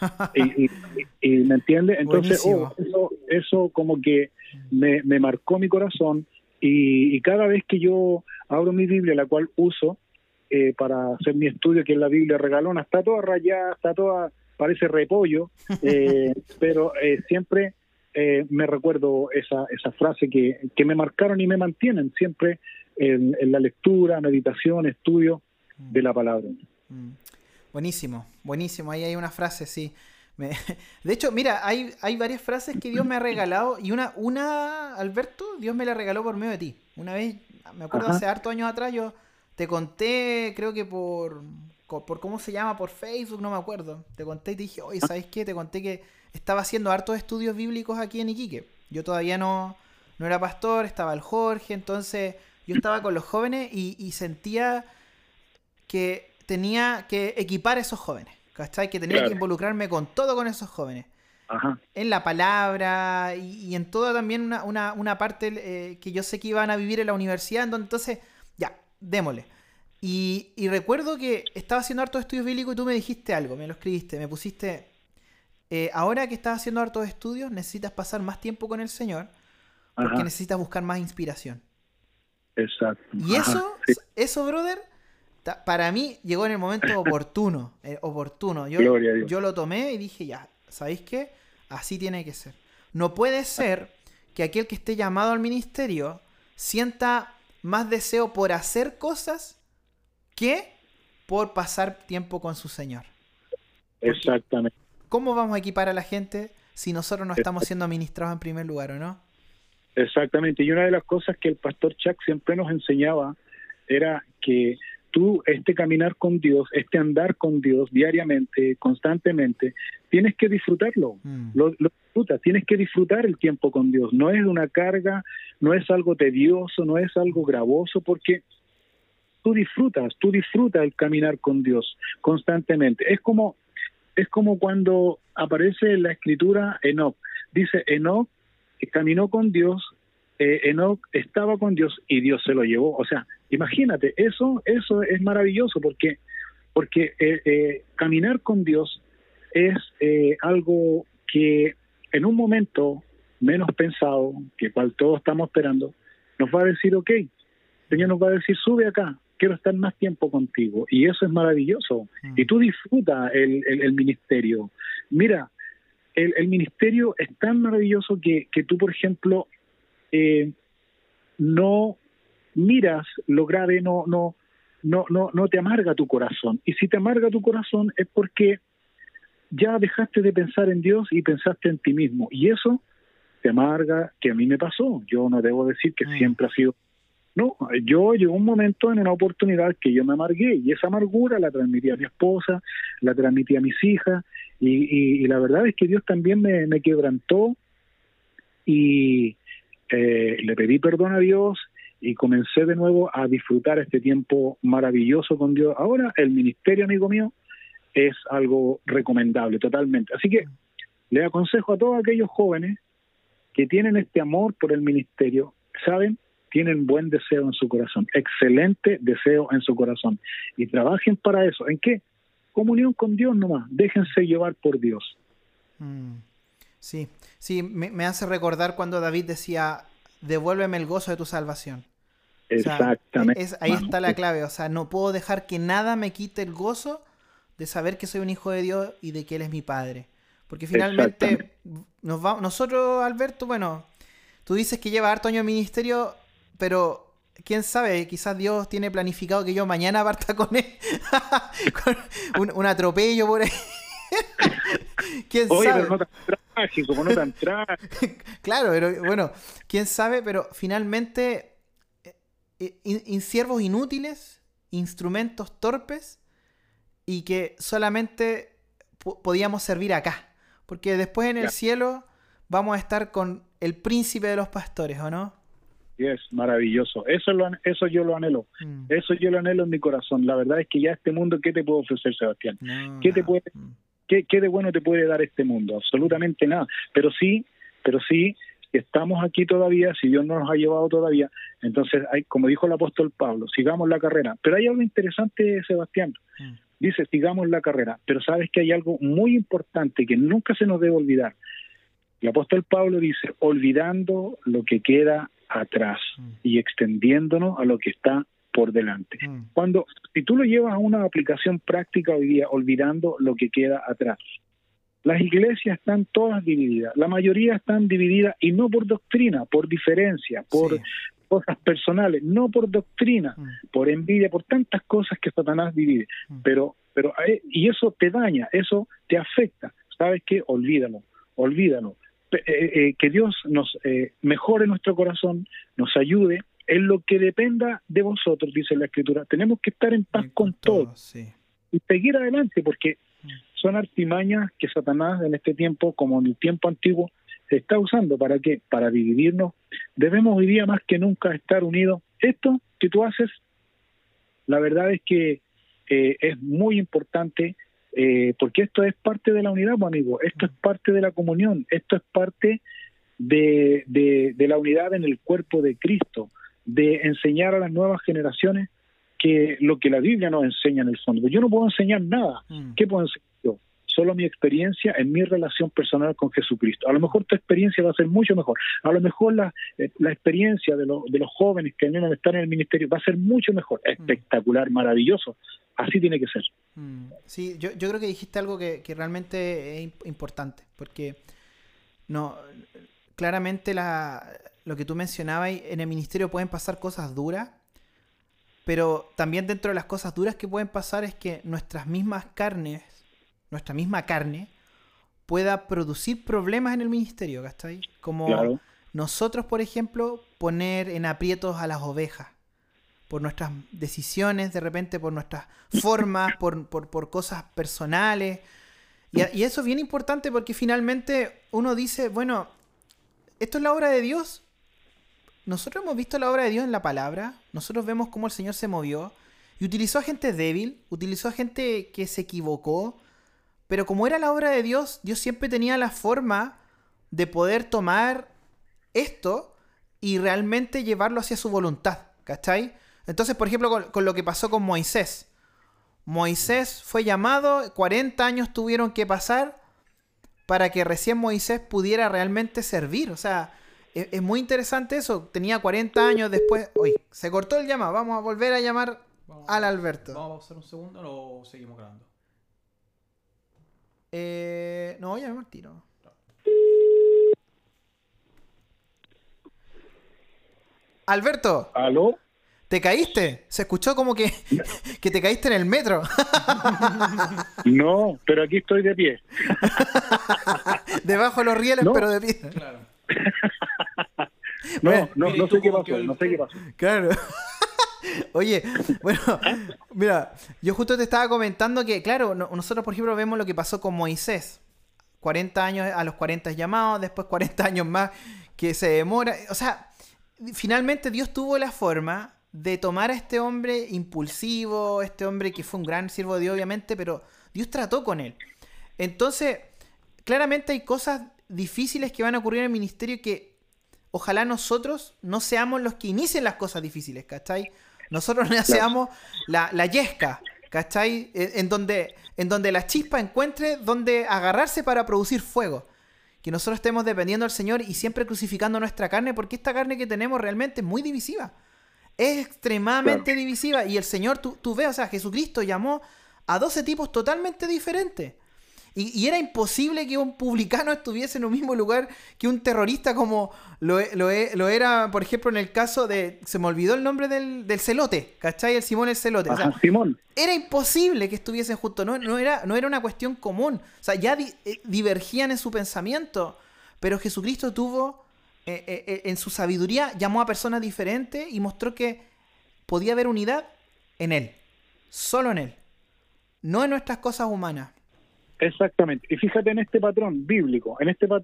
y ¿me entiendes? Entonces eso como que me marcó mi corazón, y cada vez que yo abro mi Biblia, la cual uso para hacer mi estudio, que es la Biblia regalona, está toda rayada, está toda, parece repollo, pero siempre me recuerdo esa frase que me marcaron y me mantienen siempre en la lectura, meditación, estudio de la palabra. Buenísimo, buenísimo. Ahí hay una frase, sí. De hecho, mira, hay varias frases que Dios me ha regalado, y una, Alberto, Dios me la regaló por medio de ti. Una vez, me acuerdo, hace hartos años atrás, yo te conté, creo que por ¿cómo se llama? Por Facebook, no me acuerdo. Te conté y te dije, oye, ¿sabes qué? Te conté que estaba haciendo hartos estudios bíblicos aquí en Iquique. Yo todavía no era pastor, estaba el Jorge, entonces yo estaba con los jóvenes y sentía que tenía que equipar a esos jóvenes, ¿cachai? Que tenía que involucrarme con esos jóvenes. Ajá. En la palabra y en toda también una parte que yo sé que iban a vivir en la universidad, entonces, ya, démosle. Y recuerdo que estaba haciendo hartos estudios bíblicos y tú me dijiste algo, me lo escribiste, me pusiste, ahora que estás haciendo hartos estudios, necesitas pasar más tiempo con el Señor, porque necesitas buscar más inspiración. Exacto. Y eso, brother, para mí llegó en el momento oportuno. Yo lo tomé y dije, ya, ¿sabéis qué? Así tiene que ser. No puede ser que aquel que esté llamado al ministerio sienta más deseo por hacer cosas que por pasar tiempo con su Señor. Porque, exactamente. ¿cómo vamos a equipar a la gente si nosotros no estamos siendo administrados en primer lugar, o no? Exactamente. Y una de las cosas que el pastor Chuck siempre nos enseñaba era que tú, caminar con Dios, andar con Dios diariamente, constantemente, tienes que disfrutarlo. Lo disfrutas, tienes que disfrutar el tiempo con Dios. No es una carga, no es algo tedioso, no es algo gravoso, porque tú disfrutas el caminar con Dios constantemente. Es como cuando aparece en la escritura Enoc. Dice, Enoc caminó con Dios, Enoc estaba con Dios y Dios se lo llevó. O sea, imagínate, eso es maravilloso, porque caminar con Dios es algo que en un momento menos pensado, que cual todos estamos esperando, nos va a decir, ok, el Señor nos va a decir, sube acá, quiero estar más tiempo contigo. Y eso es maravilloso. Y tú disfrutas el ministerio. Mira, el ministerio es tan maravilloso que tú, por ejemplo, no miras lo grave, no te amarga tu corazón. Y si te amarga tu corazón es porque ya dejaste de pensar en Dios y pensaste en ti mismo. Y eso te amarga, que a mí me pasó. Yo no debo decir que siempre ha sido. No, yo llegó un momento en una oportunidad que yo me amargué, y esa amargura la transmití a mi esposa, la transmití a mis hijas, y la verdad es que Dios también me quebrantó, y le pedí perdón a Dios y comencé de nuevo a disfrutar este tiempo maravilloso con Dios. Ahora el ministerio, amigo mío, es algo recomendable totalmente. Así que le aconsejo a todos aquellos jóvenes que tienen este amor por el ministerio, ¿saben? Tienen buen deseo en su corazón, excelente deseo en su corazón, y trabajen para eso. ¿En qué? Comunión con Dios nomás, déjense llevar por Dios. Sí, me hace recordar cuando David decía, devuélveme el gozo de tu salvación. Exactamente. O sea, ahí está la clave, o sea, no puedo dejar que nada me quite el gozo de saber que soy un hijo de Dios y de que Él es mi Padre. Porque finalmente, nosotros, Alberto, bueno, tú dices que lleva harto años en ministerio, pero quién sabe, quizás Dios tiene planificado que yo mañana parta con él, con un atropello por ahí. ¿Quién sabe? Pero no tan trágico, no tan trágico. Claro, pero bueno, quién sabe, pero finalmente siervos inútiles, instrumentos torpes, y que solamente podíamos servir acá, porque después en el cielo vamos a estar con el príncipe de los pastores, ¿o no? Es maravilloso. Eso yo lo anhelo. Eso yo lo anhelo en mi corazón. La verdad es que ya este mundo, ¿qué te puede ofrecer, Sebastián? ¿Qué ¿Qué de bueno te puede dar este mundo? Absolutamente nada. Pero sí, estamos aquí todavía, si Dios no nos ha llevado todavía, entonces hay, como dijo el apóstol Pablo, sigamos la carrera. Pero hay algo interesante, Sebastián. Dice, sigamos la carrera. Pero sabes que hay algo muy importante que nunca se nos debe olvidar. El apóstol Pablo dice, olvidando lo que queda atrás y extendiéndonos a lo que está por delante. Si tú lo llevas a una aplicación práctica hoy día, olvidando lo que queda atrás, las iglesias están todas divididas, la mayoría están divididas y no por doctrina, por diferencia, por cosas personales, no por doctrina, por envidia, por tantas cosas que Satanás divide, y eso te daña, eso te afecta. ¿Sabes qué? Olvídalo. Que Dios nos mejore nuestro corazón, nos ayude en lo que dependa de vosotros, dice la Escritura. Tenemos que estar en paz con todo y seguir adelante, porque son artimañas que Satanás en este tiempo, como en el tiempo antiguo, se está usando. ¿Para qué? Para dividirnos. Debemos hoy día más que nunca estar unidos. Esto que tú haces, la verdad es que es muy importante, porque esto es parte de la unidad, pues, amigo. Esto es parte de la comunión. Esto es parte de la unidad en el cuerpo de Cristo, de enseñar a las nuevas generaciones que lo que la Biblia nos enseña en el fondo. Yo no puedo enseñar nada. ¿Qué puedo enseñar yo? Solo mi experiencia en mi relación personal con Jesucristo. A lo mejor tu experiencia va a ser mucho mejor. A lo mejor la experiencia de los jóvenes que están en el ministerio va a ser mucho mejor. Espectacular, maravilloso. Así tiene que ser. Sí, yo creo que dijiste algo que realmente es importante, porque claramente lo que tú mencionabas, en el ministerio pueden pasar cosas duras, pero también dentro de las cosas duras que pueden pasar es que nuestra misma carne pueda producir problemas en el ministerio, ¿cachai? Como nosotros, por ejemplo, poner en aprietos a las ovejas por nuestras decisiones, de repente por nuestras formas, por cosas personales. Y eso es bien importante, porque finalmente uno dice, bueno, esto es la obra de Dios. Nosotros hemos visto la obra de Dios en la palabra. Nosotros vemos cómo el Señor se movió y utilizó a gente débil, utilizó a gente que se equivocó, pero como era la obra de Dios, Dios siempre tenía la forma de poder tomar esto y realmente llevarlo hacia su voluntad, ¿cachai? Entonces, por ejemplo, con lo que pasó con Moisés. Moisés fue llamado, 40 años tuvieron que pasar para que recién Moisés pudiera realmente servir. O sea, es muy interesante eso. Tenía 40 años después. Uy, se cortó el llamado. Vamos a volver a llamar al Alberto. ¿Vamos a pausar un segundo o seguimos grabando? No, llamemos al tiro. Alberto. ¿Aló? ¿Te caíste? Se escuchó como que te caíste en el metro. No, pero aquí estoy de pie. Debajo de los rieles, pero de pie. Claro. No sé qué pasó. Claro. Oye, bueno, mira, yo justo te estaba comentando que, claro, nosotros, por ejemplo, vemos lo que pasó con Moisés. 40 años, a los 40 llamados, después 40 años más que se demora. O sea, finalmente Dios tuvo la forma de tomar a este hombre impulsivo, este hombre que fue un gran siervo de Dios, obviamente, pero Dios trató con él. Entonces, claramente hay cosas difíciles que van a ocurrir en el ministerio que ojalá nosotros no seamos los que inicien las cosas difíciles, ¿cachai? Nosotros no seamos la yesca, ¿cachai? En donde la chispa encuentre donde agarrarse para producir fuego. Que nosotros estemos dependiendo del Señor y siempre crucificando nuestra carne, porque esta carne que tenemos realmente es muy divisiva. Es extremadamente divisiva. Y el Señor, tú ves, o sea, Jesucristo llamó a 12 tipos totalmente diferentes. Y era imposible que un publicano estuviese en el mismo lugar que un terrorista, como lo era, por ejemplo, en el caso de... Se me olvidó el nombre del celote, ¿cachai? El Simón el celote. Ajá, o sea, Simón. Era imposible que estuviesen juntos. No era una cuestión común. O sea, ya divergían en su pensamiento. Pero Jesucristo tuvo... en su sabiduría llamó a personas diferentes y mostró que podía haber unidad en Él. Solo en Él. No en nuestras cosas humanas. Exactamente. Y fíjate en este patrón bíblico.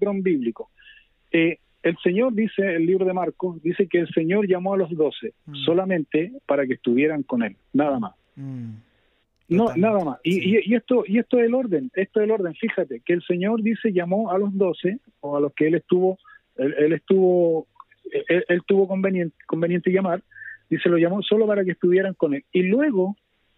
El Señor dice, el libro de Marcos, dice que el Señor llamó a los 12 solamente para que estuvieran con Él. Nada más. No, Totalmente. nada más. Sí. Y esto es el orden, fíjate, que el Señor dice, llamó a los 12, o a los que él tuvo conveniente llamar, dice, lo llamó solo para que estuvieran con él. Y luego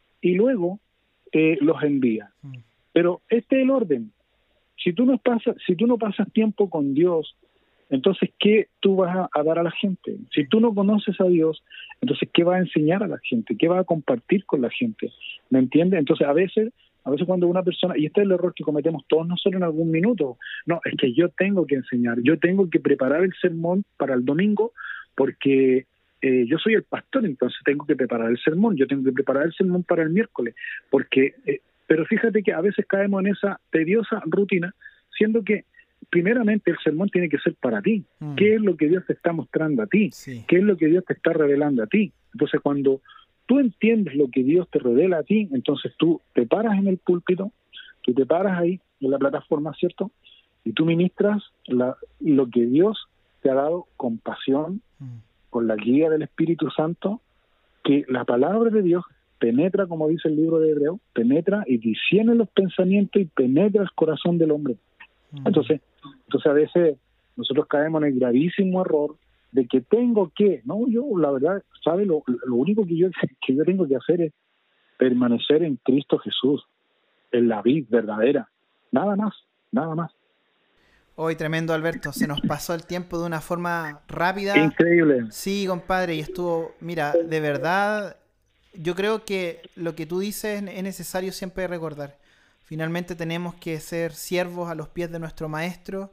los envía. Pero este es el orden. Si tú no pasas tiempo con Dios, entonces, ¿qué tú vas a dar a la gente? Si tú no conoces a Dios, entonces, ¿qué vas a enseñar a la gente? ¿Qué vas a compartir con la gente? ¿Me entiendes? Entonces, a veces cuando una persona, y este es el error que cometemos todos nosotros en algún minuto, no, es que yo tengo que enseñar, yo tengo que preparar el sermón para el domingo, porque yo soy el pastor, entonces tengo que preparar el sermón, yo tengo que preparar el sermón para el miércoles, porque, pero fíjate que a veces caemos en esa tediosa rutina, siendo que primeramente el sermón tiene que ser para ti. ¿Qué es lo que Dios te está mostrando a ti? Sí. ¿Qué es lo que Dios te está revelando a ti? Entonces, cuando tú entiendes lo que Dios te revela a ti, entonces tú te paras en el púlpito, tú te paras ahí en la plataforma, ¿cierto? Y tú ministras lo que Dios te ha dado con pasión, con la guía del Espíritu Santo, que la palabra de Dios penetra, como dice el libro de Hebreo, penetra y discierne los pensamientos y penetra el corazón del hombre. Entonces a veces nosotros caemos en el gravísimo error de que yo la verdad, ¿sabe? Lo único que yo tengo que hacer es permanecer en Cristo Jesús, en la vid verdadera, nada más. Hoy tremendo, Alberto, se nos pasó el tiempo de una forma rápida. Increíble. Sí, compadre, y estuvo, mira, de verdad, yo creo que lo que tú dices es necesario siempre recordar. Finalmente tenemos que ser siervos a los pies de nuestro maestro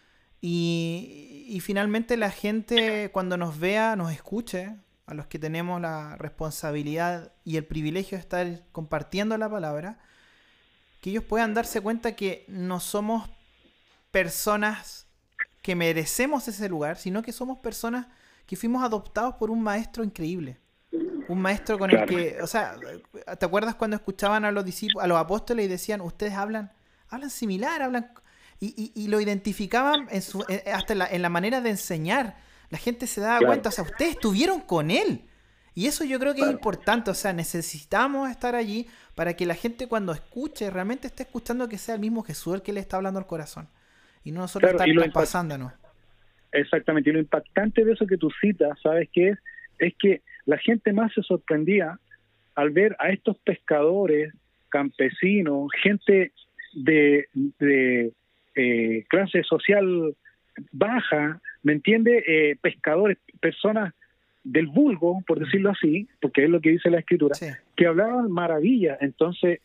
y finalmente la gente cuando nos vea, nos escuche, a los que tenemos la responsabilidad y el privilegio de estar compartiendo la palabra, que ellos puedan darse cuenta que no somos personas que merecemos ese lugar, sino que somos personas que fuimos adoptados por un maestro increíble. Un maestro con el que, o sea, ¿te acuerdas cuando escuchaban a los discípulos, a los apóstoles y decían, ustedes hablan similar, y lo identificaban hasta en la manera de enseñar? La gente se daba cuenta, o sea, ustedes estuvieron con él. Y eso yo creo que es importante, o sea, necesitamos estar allí para que la gente cuando escuche, realmente esté escuchando que sea el mismo Jesús el que le está hablando al corazón. Y no nosotros estar pasándonos. Exactamente, y lo impactante de eso que tú citas, ¿sabes qué es? Es que la gente más se sorprendía al ver a estos pescadores, campesinos, gente de clase social baja, ¿me entiende? Pescadores, personas del vulgo, por decirlo así, porque es lo que dice la Escritura, sí, que hablaban maravillas. Entonces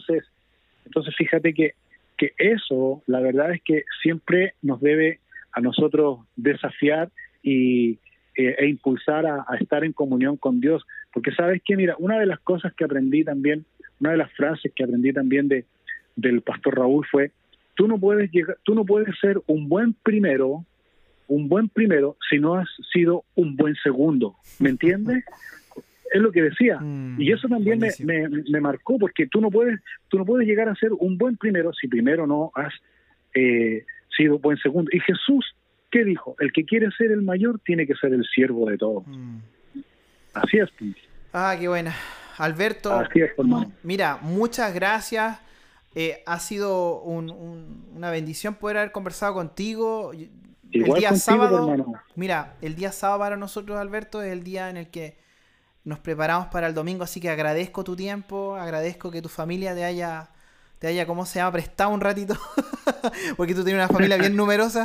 fíjate que eso, la verdad es que siempre nos debe a nosotros desafiar e impulsar a estar en comunión con Dios, porque sabes que, mira, una de las cosas que aprendí también, una de las frases que aprendí también del pastor Raúl fue: tú no puedes ser un buen primero si no has sido un buen segundo, ¿me entiendes? Es lo que decía, y eso también me marcó, porque tú no puedes llegar a ser un buen primero si primero no has sido buen segundo. Y Jesús, ¿qué dijo? El que quiere ser el mayor tiene que ser el siervo de todos. Así es. Ah, qué buena. Alberto, así es, hermano. Mira, muchas gracias. Ha sido una bendición poder haber conversado contigo. Igual el día contigo, sábado, hermano. Mira, el día sábado para nosotros, Alberto, es el día en el que nos preparamos para el domingo, así que agradezco tu tiempo, agradezco que tu familia te haya, ¿cómo se llama?, prestado un ratito, porque tú tienes una familia bien numerosa.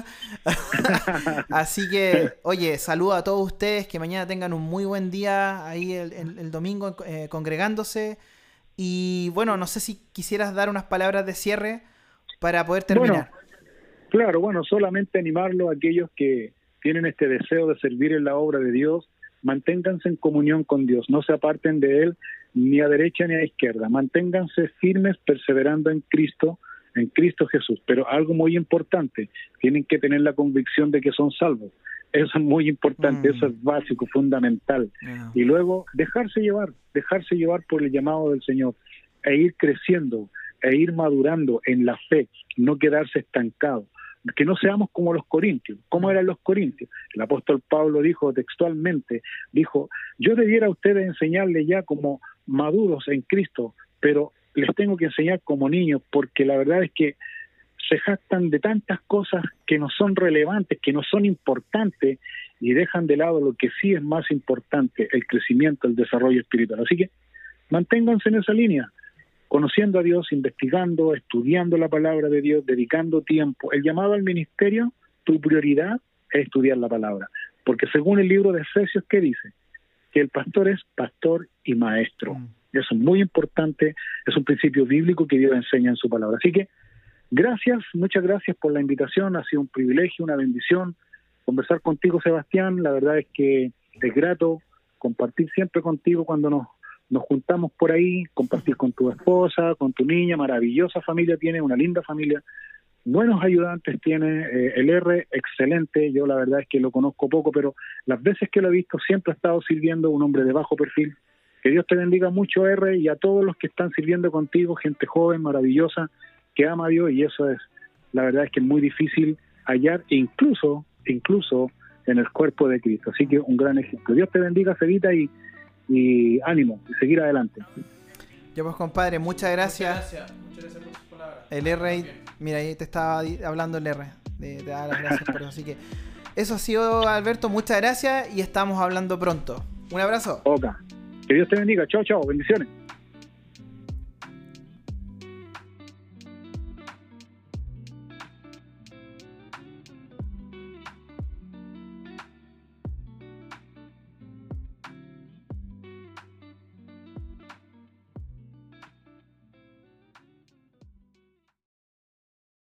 Así que, oye, saludo a todos ustedes, que mañana tengan un muy buen día ahí el domingo congregándose. Y bueno, no sé si quisieras dar unas palabras de cierre para poder terminar. Bueno, solamente animarlo a aquellos que tienen este deseo de servir en la obra de Dios. Manténganse en comunión con Dios, no se aparten de Él ni a derecha ni a izquierda, manténganse firmes perseverando en Cristo Jesús, pero algo muy importante, tienen que tener la convicción de que son salvos, eso es muy importante, eso es básico, fundamental, y luego dejarse llevar por el llamado del Señor, e ir creciendo, e ir madurando en la fe, no quedarse estancados. Que no seamos como los corintios. ¿Cómo eran los corintios? El apóstol Pablo dijo textualmente, yo debiera a ustedes enseñarles ya como maduros en Cristo, pero les tengo que enseñar como niños, porque la verdad es que se jactan de tantas cosas que no son relevantes, que no son importantes, y dejan de lado lo que sí es más importante, el crecimiento, el desarrollo espiritual. Así que manténganse en esa línea, conociendo a Dios, investigando, estudiando la palabra de Dios, dedicando tiempo. El llamado al ministerio, tu prioridad es estudiar la palabra, porque según el libro de Efesios, ¿qué dice? Que el pastor es pastor y maestro. Eso es muy importante, es un principio bíblico que Dios enseña en su palabra. Así que gracias, muchas gracias por la invitación, ha sido un privilegio, una bendición conversar contigo, Sebastián. La verdad es que es grato compartir siempre contigo cuando nos juntamos por ahí, compartir con tu esposa, con tu niña, maravillosa familia tiene, una linda familia, buenos ayudantes tiene, el R, excelente. Yo la verdad es que lo conozco poco, pero las veces que lo he visto siempre ha estado sirviendo, un hombre de bajo perfil. Que Dios te bendiga mucho, R, y a todos los que están sirviendo contigo, gente joven, maravillosa, que ama a Dios, y eso es, la verdad es que es muy difícil hallar, incluso en el cuerpo de Cristo. Así que un gran ejemplo. Dios te bendiga, Cevita, y ánimo, y seguir adelante. Ya pues, compadre, muchas gracias. Muchas gracias por sus palabras. El R, mira, ahí te estaba hablando el R, te da las gracias por eso. Así que eso ha sido, Alberto, muchas gracias y estamos hablando pronto. Un abrazo. Oca. Que Dios te bendiga. Chao, chao. Bendiciones.